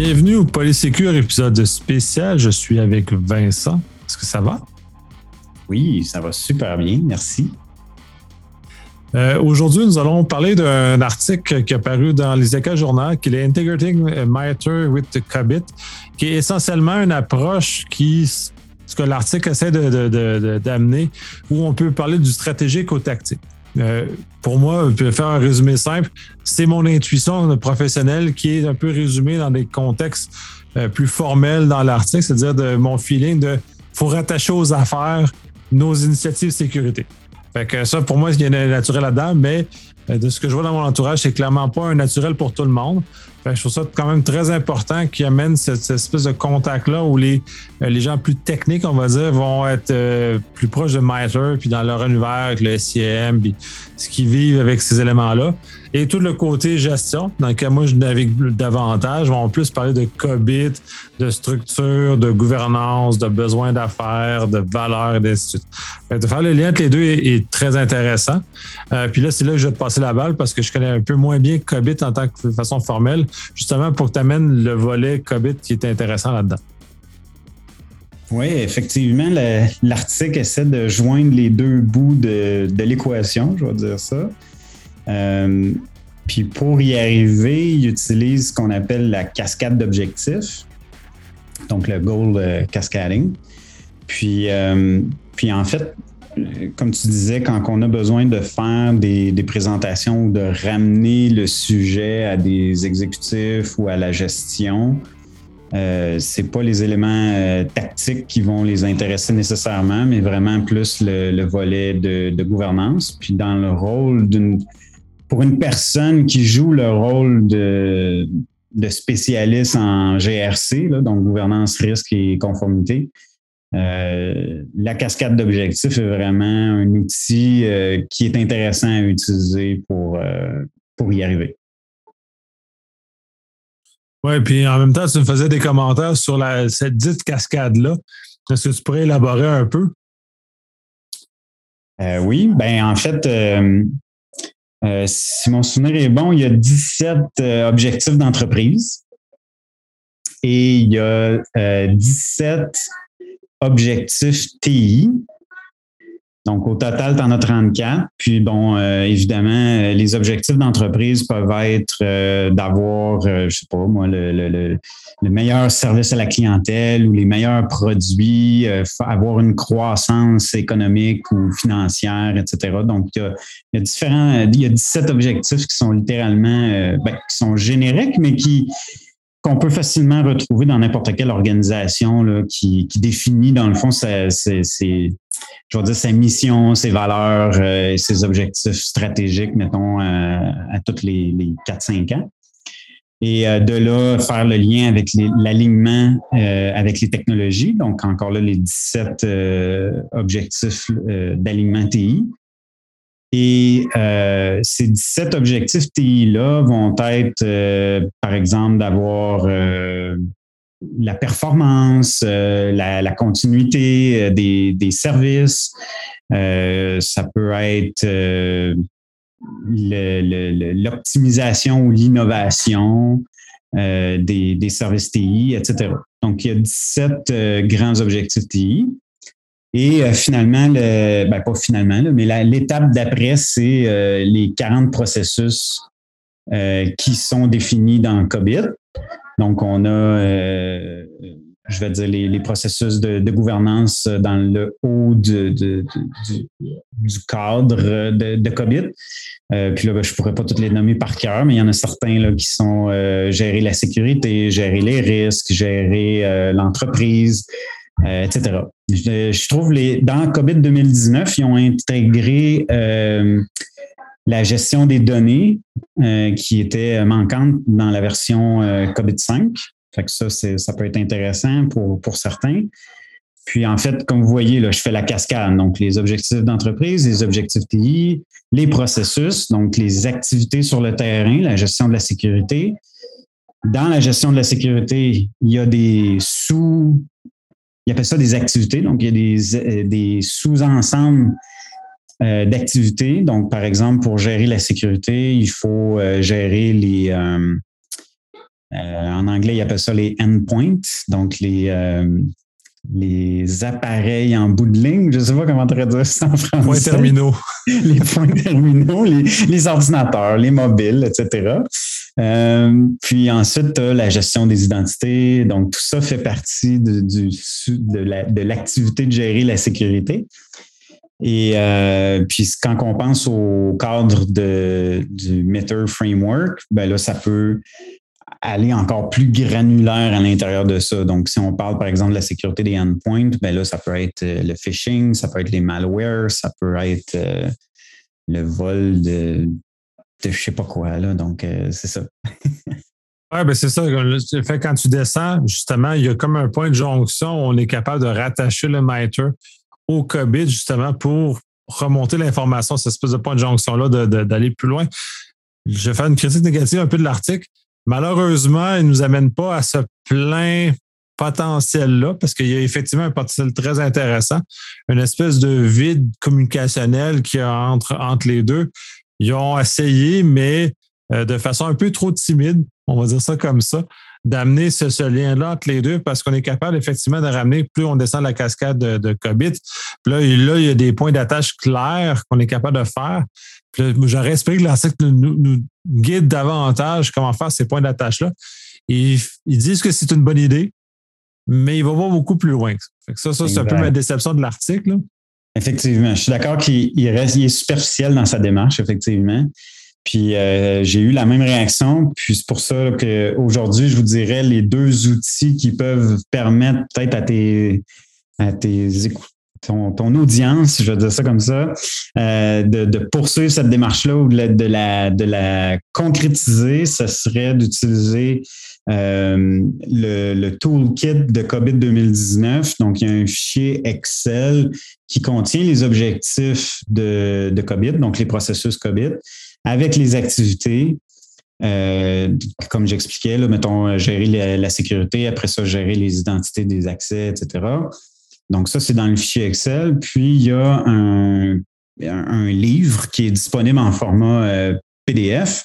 Bienvenue au Polysécure épisode spécial. Je suis avec Vincent. Est-ce que ça va? Oui, ça va super bien, merci. Aujourd'hui, nous allons parler d'un article qui est paru dans l'ISACA Journal, qui est Integrating Matter with COBIT, qui est essentiellement une approche ce que l'article essaie d'amener, où on peut parler du stratégique au tactique. Pour moi, je vais faire un résumé simple. C'est mon intuition professionnelle qui est un peu résumée dans des contextes plus formels dans l'article, c'est-à-dire de mon feeling de faut rattacher aux affaires nos initiatives sécurité. Fait que ça, pour moi, il y a un naturel là-dedans, mais de ce que je vois dans mon entourage, c'est clairement pas un naturel pour tout le monde. Fait que je trouve ça quand même très important qui amène cette espèce de contact-là où les gens plus techniques, on va dire, vont être plus proches de Matter, puis dans leur univers avec le SIEM, puis ce qu'ils vivent avec ces éléments-là. Et tout le côté gestion, dans lequel moi je navigue davantage, vont plus parler de COBIT, de structure, de gouvernance, de besoins d'affaires, de valeurs et ainsi de suite. De faire le lien entre les deux est très intéressant. Puis là, c'est là que je vais te passer la balle parce que je connais un peu moins bien COBIT en tant que façon formelle, justement pour que tu amènes le volet COBIT qui est intéressant là-dedans. Oui, effectivement, l'article essaie de joindre les deux bouts de l'équation, je vais dire ça. Puis pour y arriver, il utilise ce qu'on appelle la cascade d'objectifs, donc le goal cascading. Puis en fait, comme tu disais, quand on a besoin de faire des présentations ou de ramener le sujet à des exécutifs ou à la gestion, c'est pas les éléments tactiques qui vont les intéresser nécessairement, mais vraiment plus le volet de gouvernance. Puis dans le rôle pour une personne qui joue le rôle de spécialiste en GRC, là, donc gouvernance, risque et conformité, la cascade d'objectifs est vraiment un outil qui est intéressant à utiliser pour y arriver. Oui, puis en même temps, tu me faisais des commentaires sur cette dite cascade-là. Est-ce que tu pourrais élaborer un peu? Oui, ben en fait, si mon souvenir est bon, il y a 17 objectifs d'entreprise et il y a 17 objectifs TI. Donc, au total, tu en as 34. Puis, bon, évidemment, les objectifs d'entreprise peuvent être d'avoir, je sais pas moi, le meilleur service à la clientèle ou les meilleurs produits, avoir une croissance économique ou financière, etc. Donc, il y a 17 objectifs qui sont littéralement, qui sont génériques, mais qu'on peut facilement retrouver dans n'importe quelle organisation là, qui définit, dans le fond, sa mission, ses valeurs, ses objectifs stratégiques, mettons, à tous les 4-5 ans. Et de là, faire le lien avec l'alignement avec les technologies. Donc, encore là, les 17 objectifs d'alignement TI. Et ces 17 objectifs TI-là vont être, par exemple, d'avoir la performance, la continuité des services. Ça peut être l'optimisation ou l'innovation des services TI, etc. Donc, il y a 17 grands objectifs TI. Et finalement, pas finalement, mais l'étape d'après, c'est les 40 processus qui sont définis dans COBIT. Donc, on a, je vais dire, les processus de gouvernance dans le haut du cadre de COBIT. Puis là, je ne pourrais pas toutes les nommer par cœur, mais il y en a certains là, qui sont gérer la sécurité, gérer les risques, gérer l'entreprise, etc. Je trouve dans COBIT 2019, ils ont intégré la gestion des données qui était manquante dans la version COBIT 5. Fait que ça peut être intéressant pour certains. Puis en fait, comme vous voyez, là, je fais la cascade. Donc, les objectifs d'entreprise, les objectifs TI, les processus, donc les activités sur le terrain, la gestion de la sécurité. Dans la gestion de la sécurité, il y a ils appellent ça des activités. Donc, il y a des sous-ensembles d'activités. Donc, par exemple, pour gérer la sécurité, il faut gérer En anglais, ils appellent ça les endpoints, donc les appareils en bout de ligne. Je ne sais pas comment traduire ça en français. Points terminaux. Les points terminaux, les ordinateurs, les mobiles, etc. Puis ensuite, tu as la gestion des identités. Donc, tout ça fait partie de l'activité de gérer la sécurité. Et puis, quand on pense au cadre du Meter Framework, ben là, ça peut aller encore plus granulaire à l'intérieur de ça. Donc, si on parle, par exemple, de la sécurité des endpoints, ben là, ça peut être le phishing, ça peut être les malwares, ça peut être le vol de je sais pas quoi, là. Donc, c'est ça. Oui, ben c'est ça. Le fait quand tu descends, justement, il y a comme un point de jonction où on est capable de rattacher le MITRE au COBIT, justement, pour remonter l'information, cette espèce de point de jonction-là, d'aller plus loin. Je vais faire une critique négative un peu de l'article. Malheureusement, il ne nous amène pas à ce plein potentiel-là, parce qu'il y a effectivement un potentiel très intéressant, une espèce de vide communicationnel qu'il y a entre les deux. Ils ont essayé, mais de façon un peu trop timide, on va dire ça comme ça, d'amener ce lien-là entre les deux, parce qu'on est capable effectivement de ramener, plus on descend la cascade de COBIT. Puis là, il y a des points d'attache clairs qu'on est capable de faire. Puis là, j'aurais espéré que l'article nous guide davantage comment faire ces points d'attache-là. Ils disent que c'est une bonne idée, mais il va pas beaucoup plus loin. Fait que ça c'est un peu ma déception de l'article. Effectivement. Je suis d'accord qu'il est superficiel dans sa démarche, effectivement. Puis j'ai eu la même réaction. Puis c'est pour ça qu'aujourd'hui, je vous dirais les deux outils qui peuvent permettre peut-être à ton audience, je vais dire ça comme ça, de poursuivre cette démarche-là ou de la concrétiser, ce serait d'utiliser le toolkit de COBIT 2019. Donc, il y a un fichier Excel qui contient les objectifs de COBIT, donc les processus COBIT, avec les activités. Comme j'expliquais, là, mettons, gérer la sécurité, après ça, gérer les identités des accès, etc. Donc, ça, c'est dans le fichier Excel. Puis, il y a un livre qui est disponible en format PDF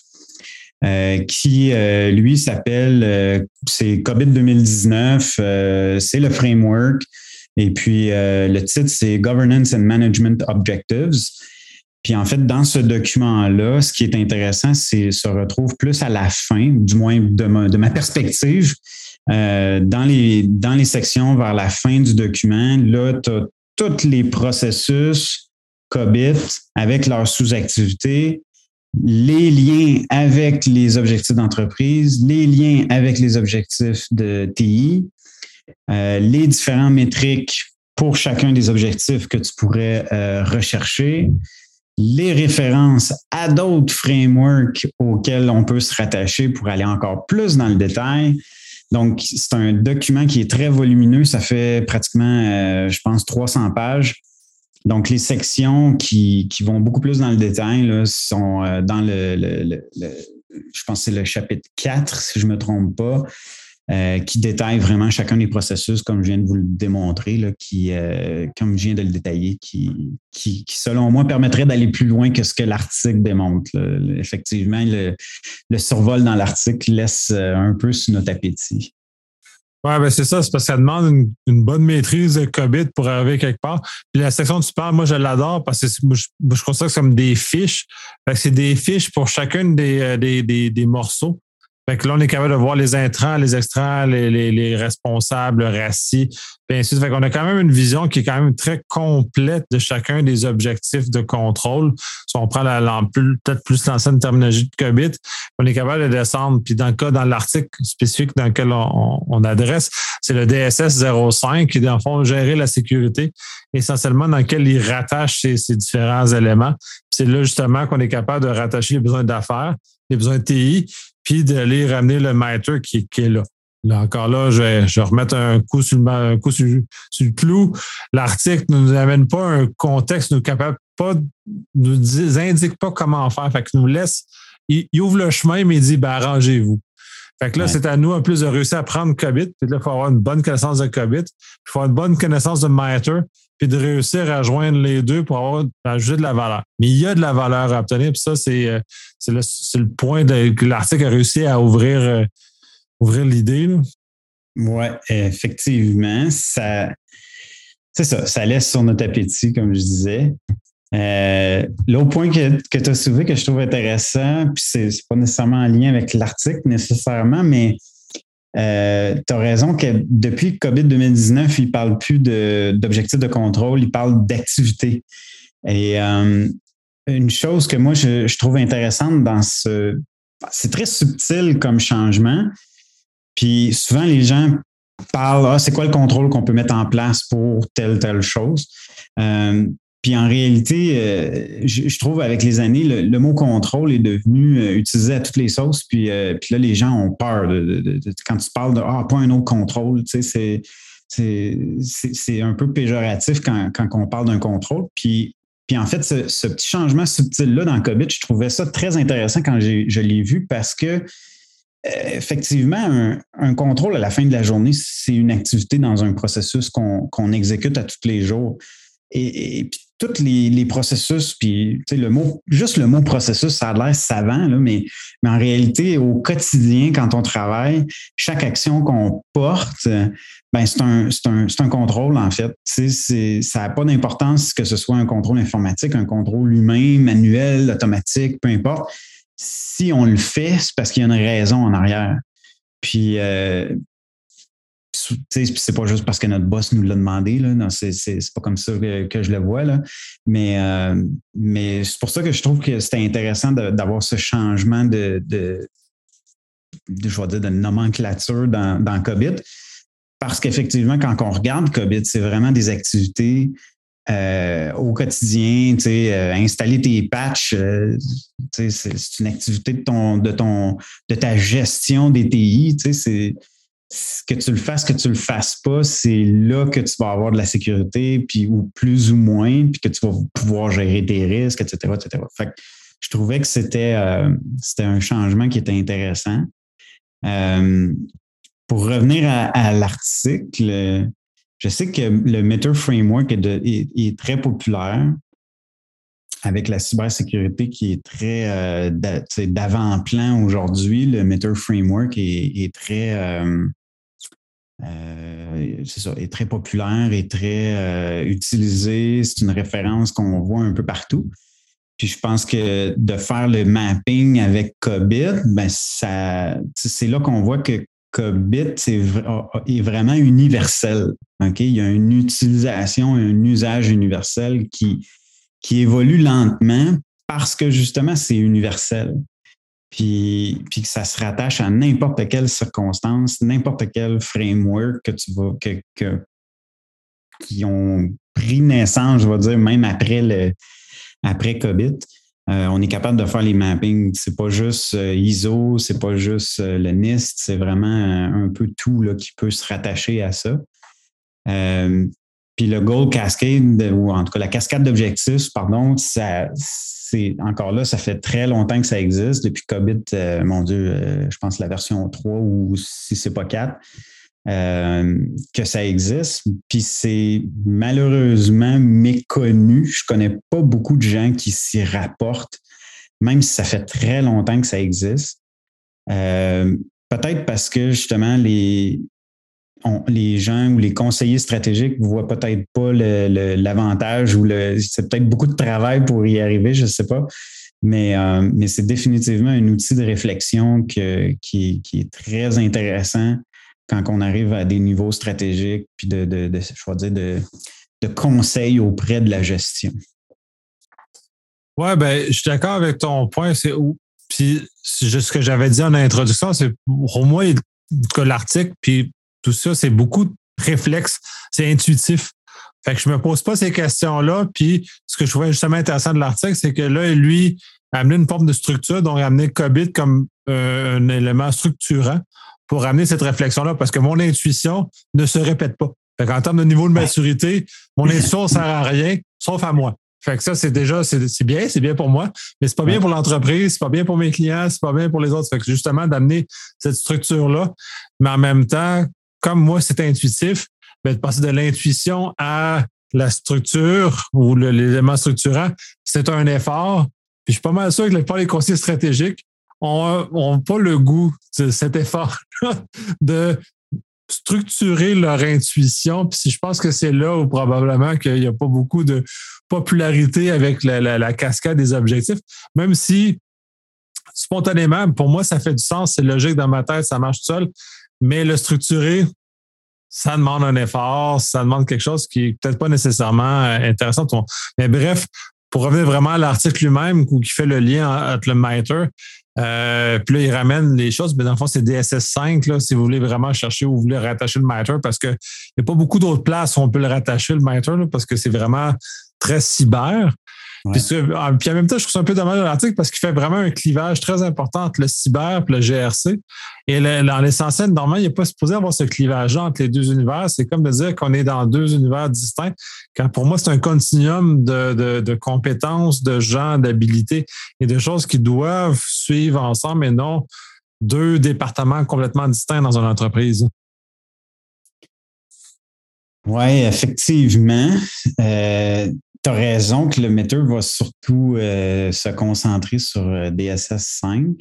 qui, lui, s'appelle, c'est COBIT 2019, c'est le framework. Et puis, le titre, c'est Governance and Management Objectives. Puis, en fait, dans ce document-là, ce qui est intéressant, c'est se retrouve plus à la fin, du moins de ma perspective, dans les sections vers la fin du document. Là, tu as tous les processus COBIT avec leurs sous-activités, les liens avec les objectifs d'entreprise, les liens avec les objectifs de TI, les différents métriques pour chacun des objectifs que tu pourrais rechercher, les références à d'autres frameworks auxquels on peut se rattacher pour aller encore plus dans le détail. Donc, c'est un document qui est très volumineux. Ça fait pratiquement, je pense, 300 pages. Donc, les sections qui vont beaucoup plus dans le détail là, sont dans je pense que c'est le chapitre 4, si je ne me trompe pas, qui détaille vraiment chacun des processus, comme je viens de vous le démontrer, là, comme je viens de le détailler, qui selon moi, permettrait d'aller plus loin que ce que l'article démontre. Là. Effectivement, le survol dans l'article laisse un peu sur notre appétit. Oui, ben c'est ça, c'est parce que ça demande une bonne maîtrise de COBIT pour arriver quelque part. Puis la section du support, moi, je l'adore parce que je considère que c'est comme des fiches. Fait que c'est des fiches pour chacune des morceaux. Fait que là, on est capable de voir les intrants, les extrants, les responsables, le RACI, puis ainsi de suite. Fait qu'on a quand même une vision qui est quand même très complète de chacun des objectifs de contrôle. Si on prend peut-être plus l'ancienne terminologie de COBIT, on est capable de descendre. Puis dans l'article spécifique dans lequel on adresse, c'est le DSS 05 qui est dans le fond gérer la sécurité, essentiellement dans lequel il rattache ces différents éléments. Puis c'est là justement qu'on est capable de rattacher les besoins d'affaires, les besoins de TI, puis d'aller ramener le MITRE qui est là. Là, encore là, je vais remettre un coup sur le clou. L'article ne nous amène pas un contexte, nous indique pas comment faire. Fait qu'il nous laisse, il ouvre le chemin, mais il dit, arrangez-vous. Fait que là, c'est à nous en plus de réussir à prendre COBIT, puis là, il faut avoir une bonne connaissance de COBIT, puis il faut avoir une bonne connaissance de MITRE, puis de réussir à joindre les deux pour ajouter de la valeur. Mais il y a de la valeur à obtenir, puis ça, c'est le point que l'article a réussi à ouvrir ouvrir l'idée, là. Oui, effectivement. C'est ça, ça laisse sur notre appétit, comme je disais. L'autre point que tu as soulevé que je trouve intéressant, puis c'est pas nécessairement en lien avec l'article nécessairement, mais tu as raison que depuis le COVID 2019, il ne parle plus d'objectifs de contrôle, il parle d'activité. Et une chose que moi, je trouve intéressante dans c'est très subtil comme changement. Puis souvent, les gens parlent, c'est quoi le contrôle qu'on peut mettre en place pour telle chose. Puis en réalité, je trouve avec les années, le mot contrôle est devenu utilisé à toutes les sauces. Puis là, les gens ont peur quand tu parles de pas un autre contrôle, tu sais, c'est un peu péjoratif quand on parle d'un contrôle. Puis en fait, ce petit changement subtil-là dans COVID, je trouvais ça très intéressant quand je l'ai vu parce que effectivement, un contrôle à la fin de la journée, c'est une activité dans un processus qu'on exécute à tous les jours. Et puis tous les processus, puis tu sais, juste le mot processus, ça a l'air savant, là, mais en réalité, au quotidien, quand on travaille, chaque action qu'on porte, ben c'est un contrôle, en fait. Tu sais, ça n'a pas d'importance que ce soit un contrôle informatique, un contrôle humain, manuel, automatique, peu importe. Si on le fait, c'est parce qu'il y a une raison en arrière. Puis, c'est pas juste parce que notre boss nous l'a demandé. Là. Non, c'est pas comme ça que je le vois. Là. Mais c'est pour ça que je trouve que c'était intéressant d'avoir ce changement de nomenclature dans COVID. Parce qu'effectivement, quand on regarde COVID, c'est vraiment des activités au quotidien, installer tes patchs, c'est une activité de ta gestion des TI. Que tu le fasses pas, c'est là que tu vas avoir de la sécurité, puis ou plus ou moins, puis que tu vas pouvoir gérer tes risques, etc. Fait que je trouvais que c'était un changement qui était intéressant. Pour revenir à l'article, je sais que le Meter Framework est très populaire avec la cybersécurité qui est très d'avant-plan aujourd'hui. Le Meter Framework est très est très populaire et très utilisé. C'est une référence qu'on voit un peu partout. Puis je pense que de faire le mapping avec COBIT, ben c'est là qu'on voit que COBIT est vraiment universel. Okay? Il y a une utilisation, un usage universel qui évolue lentement parce que justement, c'est universel. Puis que ça se rattache à n'importe quelle circonstance, n'importe quel framework qui ont pris naissance, je vais dire, même après COBIT. On est capable de faire les mappings. C'est pas juste ISO, c'est pas juste le NIST, c'est vraiment un peu tout là, qui peut se rattacher à ça. Puis le Goal Cascade, ou en tout cas la cascade d'objectifs, c'est encore là, ça fait très longtemps que ça existe. Depuis COBIT, mon Dieu, je pense la version 3 ou si c'est pas 4, que ça existe. Puis c'est malheureusement méconnu. Je connais pas beaucoup de gens qui s'y rapportent, même si ça fait très longtemps que ça existe. Peut-être parce que justement, les gens ou les conseillers stratégiques ne voient peut-être pas l'avantage ou c'est peut-être beaucoup de travail pour y arriver, je ne sais pas. Mais c'est définitivement un outil de réflexion qui est très intéressant quand on arrive à des niveaux stratégiques puis de conseils auprès de la gestion. Oui, je suis d'accord avec ton point. Puis ce que j'avais dit en introduction, c'est pour moi que l'article, puis tout ça, c'est beaucoup de réflexes, c'est intuitif. Fait que je me pose pas ces questions-là. Puis ce que je trouvais justement intéressant de l'article, c'est que là, lui, a amené une forme de structure, donc a amené COBIT comme un élément structurant pour amener cette réflexion-là, parce que mon intuition ne se répète pas. Fait qu'en termes de niveau de maturité, mon intuition ne sert à rien, sauf à moi. Fait que ça, c'est bien pour moi, mais c'est pas bien pour l'entreprise, c'est pas bien pour mes clients, c'est pas bien pour les autres. Fait que justement, d'amener cette structure-là, mais en même temps, comme moi, c'est intuitif, de passer de l'intuition à la structure ou l'élément structurant, c'est un effort. Puis je suis pas mal sûr que les conseillers stratégiques ont pas le goût de cet effort de structurer leur intuition. Puis je pense que c'est là où probablement qu'il n'y a pas beaucoup de popularité avec la cascade des objectifs, même si spontanément, pour moi, ça fait du sens, c'est logique dans ma tête, ça marche tout seul, mais le structurer, ça demande un effort, ça demande quelque chose qui est peut-être pas nécessairement intéressant. Mais bref, pour revenir vraiment à l'article lui-même qui fait le lien entre le MITRE, puis là, il ramène les choses, mais dans le fond, c'est DSS5, là, si vous voulez vraiment chercher où vous voulez rattacher le MITRE, parce qu'il n'y a pas beaucoup d'autres places où on peut le rattacher, le MITRE, là, parce que c'est vraiment très cyber. Ouais. Puis en même temps, je trouve ça un peu dommage dans l'article parce qu'il fait vraiment un clivage très important entre le cyber et le GRC. Et dans l'essentiel, normalement, il n'est pas supposé avoir ce clivage-là entre les deux univers. C'est comme de dire qu'on est dans deux univers distincts. Quand pour moi, c'est un continuum de compétences, de gens, d'habilités et de choses qui doivent suivre ensemble et non deux départements complètement distincts dans une entreprise. Oui, effectivement. Tu as raison que le MITRE va surtout se concentrer sur DSS5.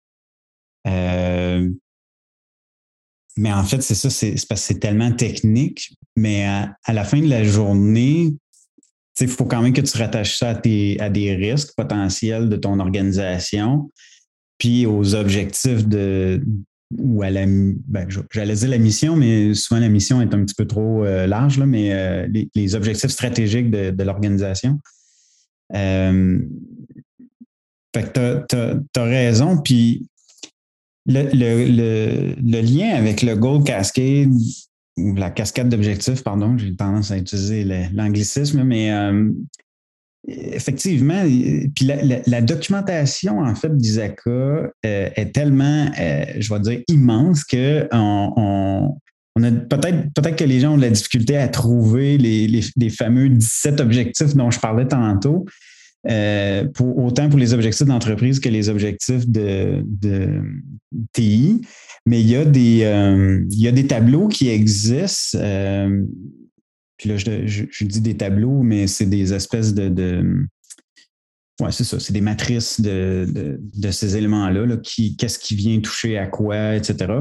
Mais en fait, c'est ça, c'est parce que c'est tellement technique. Mais à la fin de la journée, il faut quand même que tu rattaches ça à des risques potentiels de ton organisation, puis aux objectifs ou à j'allais dire la mission, mais souvent la mission est un petit peu trop large, là, mais les objectifs stratégiques de l'organisation. Fait que t'as raison, puis le lien avec le Gold Cascade, ou la cascade d'objectifs, pardon, j'ai tendance à utiliser l'anglicisme, mais effectivement, puis la documentation, en fait, d'ISACA est tellement, je vais dire, immense que on a peut-être que les gens ont de la difficulté à trouver les fameux 17 objectifs dont je parlais tantôt, autant pour les objectifs d'entreprise que les objectifs de TI. Mais il y a des tableaux qui existent. Puis là, je dis des tableaux, mais c'est des espèces ouais, c'est ça, c'est des matrices de ces éléments-là, là, qu'est-ce qui vient toucher à quoi, etc.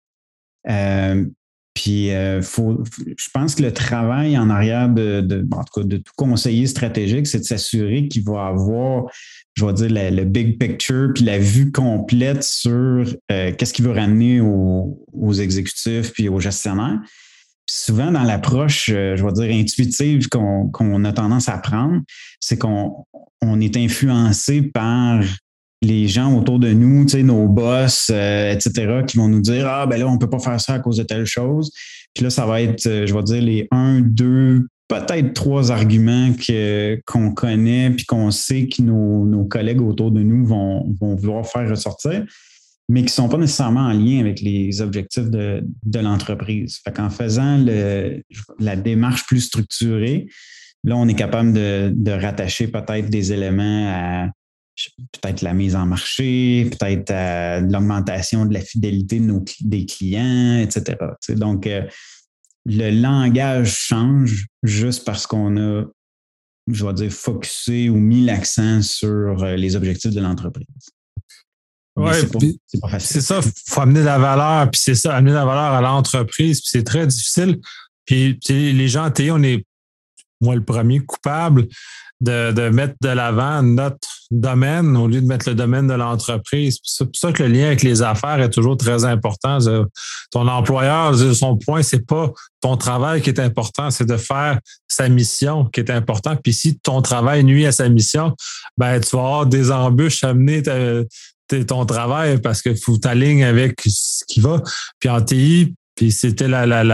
Puis, je pense que le travail en arrière en tout cas, de tout conseiller stratégique, c'est de s'assurer qu'il va avoir, je vais dire, le big picture, puis la vue complète sur qu'est-ce qu'il veut ramener aux exécutifs puis aux gestionnaires. Puis souvent, dans l'approche, je vais dire, intuitive qu'on a tendance à prendre, c'est qu'on est influencé par les gens autour de nous, nos boss, etc., qui vont nous dire « Ah, ben là, on ne peut pas faire ça à cause de telle chose. » Puis là, ça va être, je vais dire, les 1, 2, peut-être 3 arguments qu'on connaît puis qu'on sait que nos collègues autour de nous vont vouloir faire ressortir, mais qui ne sont pas nécessairement en lien avec les objectifs de l'entreprise. Fait qu'en faisant la démarche plus structurée, là, on est capable de rattacher peut-être des éléments à peut-être la mise en marché, peut-être à l'augmentation de la fidélité des clients, etc. Donc, le langage change juste parce qu'on a, je vais dire, focusé ou mis l'accent sur les objectifs de l'entreprise. Oui, c'est pas facile. C'est ça, il faut amener de la valeur, puis c'est ça, amener de la valeur à l'entreprise, puis c'est très difficile. Puis les gens en TI, on est, moi, le premier coupable de mettre de l'avant notre domaine au lieu de mettre le domaine de l'entreprise. C'est pour ça que le lien avec les affaires est toujours très important. Ton employeur, son point, c'est pas ton travail qui est important, c'est de faire sa mission qui est important. Puis si ton travail nuit à sa mission, ben tu vas avoir des embûches à mener ton travail parce que faut t'aligner avec ce qui va. Puis en TI, puis c'était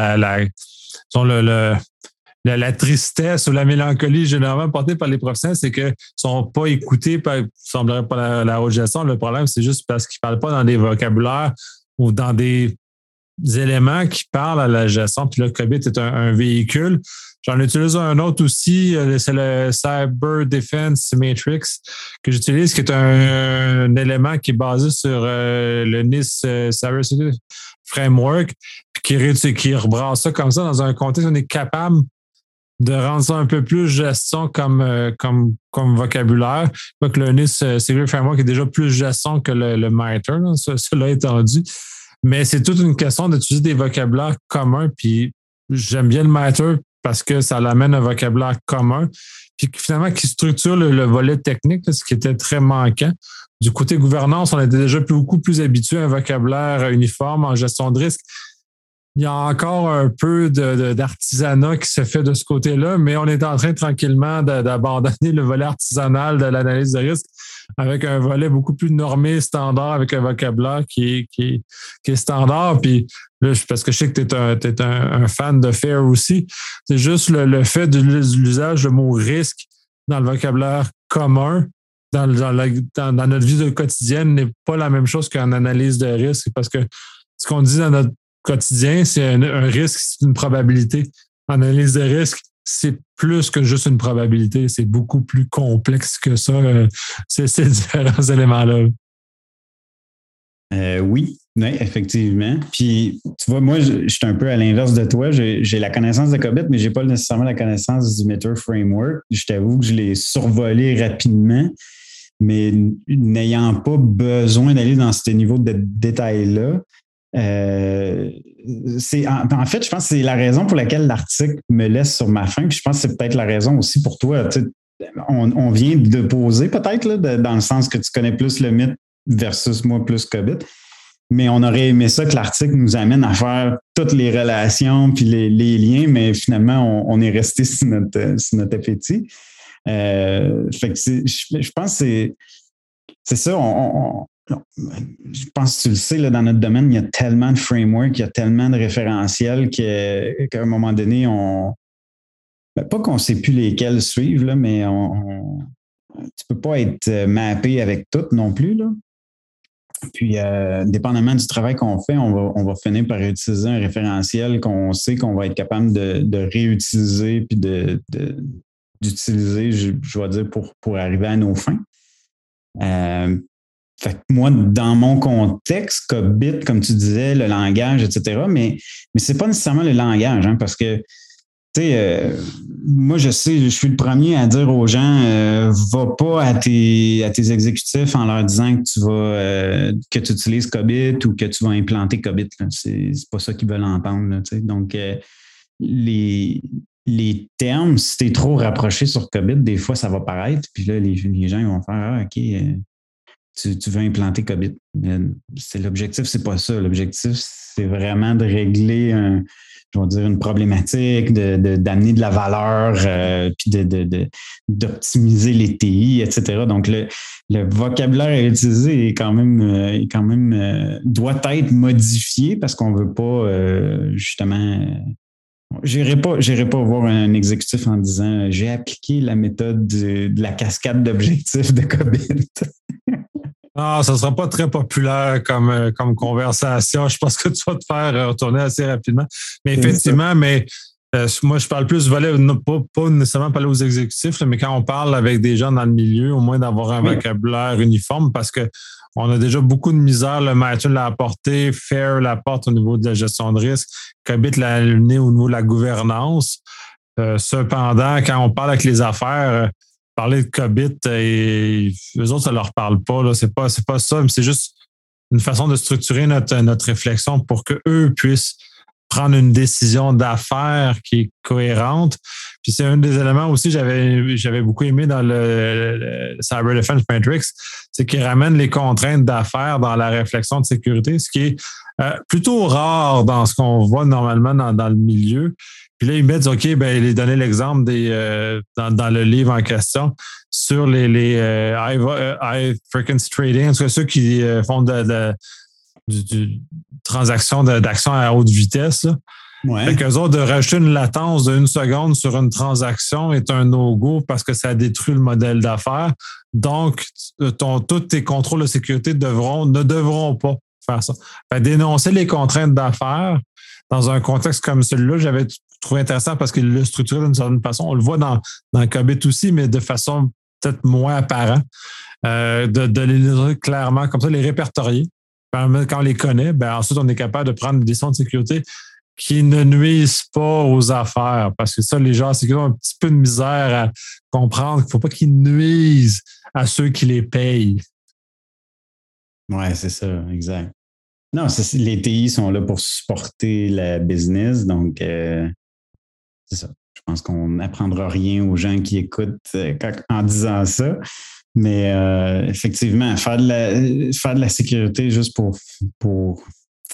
la tristesse ou la mélancolie généralement portée par les professionnels, c'est qu'ils ne sont pas écoutés par, semblerait pas la haute gestion. Le problème, c'est juste parce qu'ils ne parlent pas dans des vocabulaires ou dans des éléments qui parlent à la gestion. Puis là, COBIT est un véhicule. J'en utilise un autre aussi, c'est le Cyber Defense Matrix que j'utilise, qui est un élément qui est basé sur le NIST Cyber Security Framework, puis qui rebrasse ça comme ça dans un contexte où on est capable de rendre ça un peu plus gestion comme vocabulaire. Donc, le NIST Security Framework est déjà plus gestion que le MITRE, là, cela étant dit. Mais c'est toute une question d'utiliser des vocabulaires communs. Puis j'aime bien le MITRE parce que ça l'amène un vocabulaire commun. Puis finalement, qui structure le volet technique, là, ce qui était très manquant. Du côté gouvernance, on était déjà beaucoup plus habitué à un vocabulaire uniforme en gestion de risque. Il y a encore un peu d'artisanat qui se fait de ce côté-là, mais on est en train tranquillement d'abandonner le volet artisanal de l'analyse de risque avec un volet beaucoup plus normé, standard, avec un vocabulaire qui est standard. Puis là, parce que je sais que tu es un fan de FAIR aussi, c'est juste le fait de l'usage du mot risque dans le vocabulaire commun dans notre vie quotidienne n'est pas la même chose qu'en analyse de risque, parce que ce qu'on dit dans notre quotidien, c'est un risque, c'est une probabilité. En analyse de risque, c'est plus que juste une probabilité. C'est beaucoup plus complexe que ça, ces différents éléments-là. Oui, effectivement. Puis, tu vois, moi, je suis un peu à l'inverse de toi. J'ai la connaissance de COBIT, mais je n'ai pas nécessairement la connaissance du MITRE Framework. Je t'avoue que je l'ai survolé rapidement, mais n'ayant pas besoin d'aller dans ce niveau de détail-là, en fait, je pense que c'est la raison pour laquelle l'article me laisse sur ma faim. Puis je pense que c'est peut-être la raison aussi pour toi. Tu sais, on vient de poser peut-être là, dans le sens que tu connais plus le mythe versus moi plus COBIT. Mais on aurait aimé ça que l'article nous amène à faire toutes les relations puis les liens, mais finalement, on est resté sur notre appétit. Fait que je pense que c'est ça. Je pense que tu le sais, là, dans notre domaine, il y a tellement de frameworks, il y a tellement de référentiels qu'à un moment donné, pas qu'on ne sait plus lesquels suivre, là, mais tu ne peux pas être mappé avec tout non plus. Là. Puis, dépendamment du travail qu'on fait, on va finir par utiliser un référentiel qu'on sait qu'on va être capable de réutiliser puis d'utiliser, je vais dire, pour arriver à nos fins. Fait que moi, dans mon contexte, COBIT, comme tu disais, le langage, etc., mais c'est pas nécessairement le langage, hein, parce que, tu sais, moi, je sais, je suis le premier à dire aux gens, va pas à tes exécutifs en leur disant que tu utilises COBIT ou que tu vas implanter COBIT. Là. C'est pas ça qu'ils veulent entendre. Là, tu sais. Donc, les termes, si tu es trop rapproché sur COBIT, des fois, ça va paraître. Puis là, les gens ils vont faire « Ah, OK, tu veux implanter COBIT. » L'objectif, c'est pas ça. L'objectif, c'est vraiment de régler une problématique, d'amener de la valeur, puis d'optimiser les TI, etc. Donc, le vocabulaire à utiliser est quand même doit être modifié parce qu'on veut pas justement. J'irai pas voir un exécutif en disant j'ai appliqué la méthode de la cascade d'objectifs de COBIT. Ah, ça ne sera pas très populaire comme conversation. Je pense que tu vas te faire retourner assez rapidement. Mais effectivement, moi, je parle plus du volet, pas nécessairement parler aux exécutifs, là, mais quand on parle avec des gens dans le milieu, au moins d'avoir un vocabulaire uniforme, parce que on a déjà beaucoup de misère. Le MITRE l'a apporté, FAIR l'apporte au niveau de la gestion de risque, COBIT l'a amené au niveau de la gouvernance. Cependant, quand on parle avec les affaires, parler de COBIT, et eux autres, ça leur parle pas. Là. C'est pas ça, mais c'est juste une façon de structurer notre réflexion pour qu'eux puissent prendre une décision d'affaires qui est cohérente. Puis c'est un des éléments aussi j'avais beaucoup aimé dans le Cyber Defense Matrix, c'est qu'il ramène les contraintes d'affaires dans la réflexion de sécurité, ce qui est plutôt rare dans ce qu'on voit normalement dans le milieu. Puis là, ils mettent, OK, il donnait l'exemple dans le livre en question sur les high frequency trading, en tout cas ceux qui font du transaction d'action à haute vitesse. Là. Ouais. Fait qu'eux autres, de rajouter une latence de 1 seconde sur une transaction est un no-go parce que ça détruit le modèle d'affaires. Donc, tous tes contrôles de sécurité ne devront pas faire ça. Fait dénoncer les contraintes d'affaires dans un contexte comme celui-là, j'avais trouvé intéressant parce qu'il l'a structuré d'une certaine façon. On le voit dans COBIT aussi, mais de façon peut-être moins apparente. De les dire clairement, comme ça, les répertorier. Quand on les connaît, ensuite, on est capable de prendre une décision de sécurité qui ne nuisent pas aux affaires. Parce que ça, les gens, c'est qu'ils ont un petit peu de misère à comprendre qu'il ne faut pas qu'ils nuisent à ceux qui les payent. Oui, c'est ça, exact. Non, les TI sont là pour supporter la business, donc c'est ça. Je pense qu'on n'apprendra rien aux gens qui écoutent en disant ça. Mais effectivement, faire de la sécurité juste pour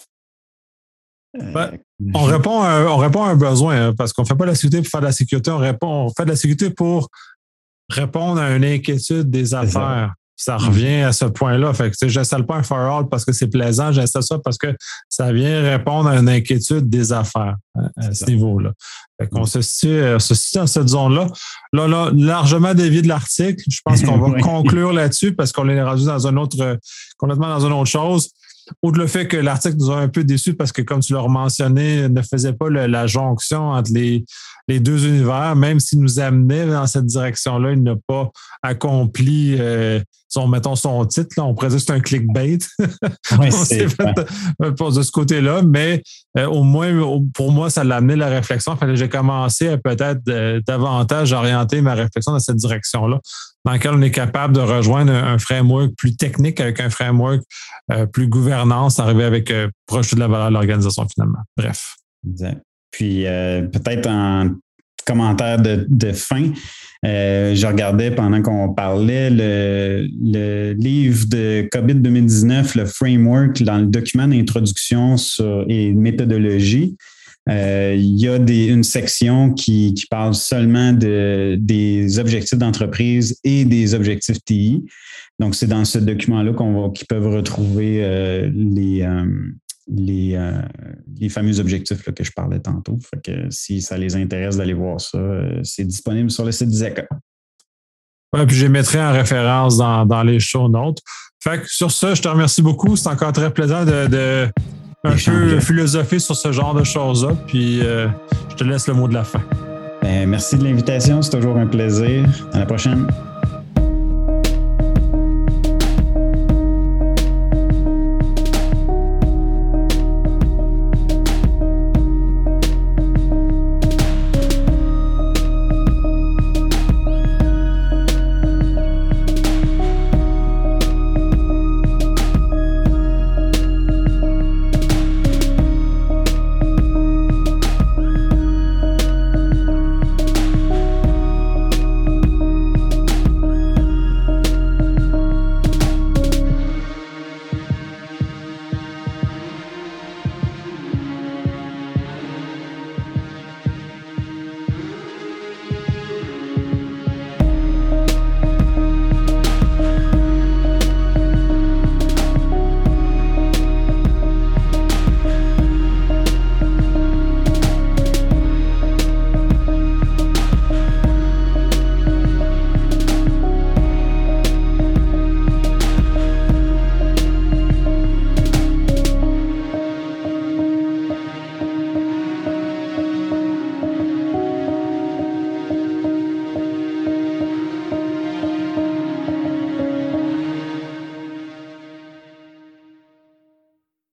on répond à un besoin, hein, parce qu'on ne fait pas de la sécurité pour faire de la sécurité, on fait de la sécurité pour répondre à une inquiétude des affaires. Ça revient à ce point-là. Fait que j'installe pas un firewall parce que c'est plaisant, j'installe ça parce que ça vient répondre à une inquiétude des affaires à ce niveau-là. Fait qu'on se situe dans cette zone-là. Là, largement dévié de l'article. Je pense qu'on va conclure là-dessus parce qu'on est rendu complètement dans une autre chose. Outre le fait que l'article nous a un peu déçus parce que, comme tu l'as mentionné, ne faisait pas la jonction entre les deux univers, même s'il nous amenait dans cette direction-là, il n'a pas accompli, mettons son titre. Là, on pourrait dire que c'est un clickbait. Oui, c'est fait de ce côté-là, mais au moins, pour moi, ça l'a amené la réflexion. Fait que j'ai commencé à peut-être davantage orienter ma réflexion dans cette direction-là, dans laquelle on est capable de rejoindre un framework plus technique avec un framework plus gouvernance, arriver avec proche de la valeur de l'organisation finalement. Bref. Exact. Puis peut-être en commentaire de fin, je regardais pendant qu'on parlait le livre de COVID 2019, le framework, dans le document d'introduction et méthodologie. Il y a une section qui parle seulement des objectifs d'entreprise et des objectifs TI. Donc, c'est dans ce document-là qu'ils peuvent retrouver les fameux objectifs là, que je parlais tantôt. Fait que si ça les intéresse d'aller voir ça, c'est disponible sur le site d'ISACA. Oui, puis je les mettrai en référence dans les show notes. Fait que sur ça, je te remercie beaucoup. C'est encore très plaisant de un peu philosopher sur ce genre de choses-là. Puis je te laisse le mot de la fin. Merci de l'invitation. C'est toujours un plaisir. À la prochaine.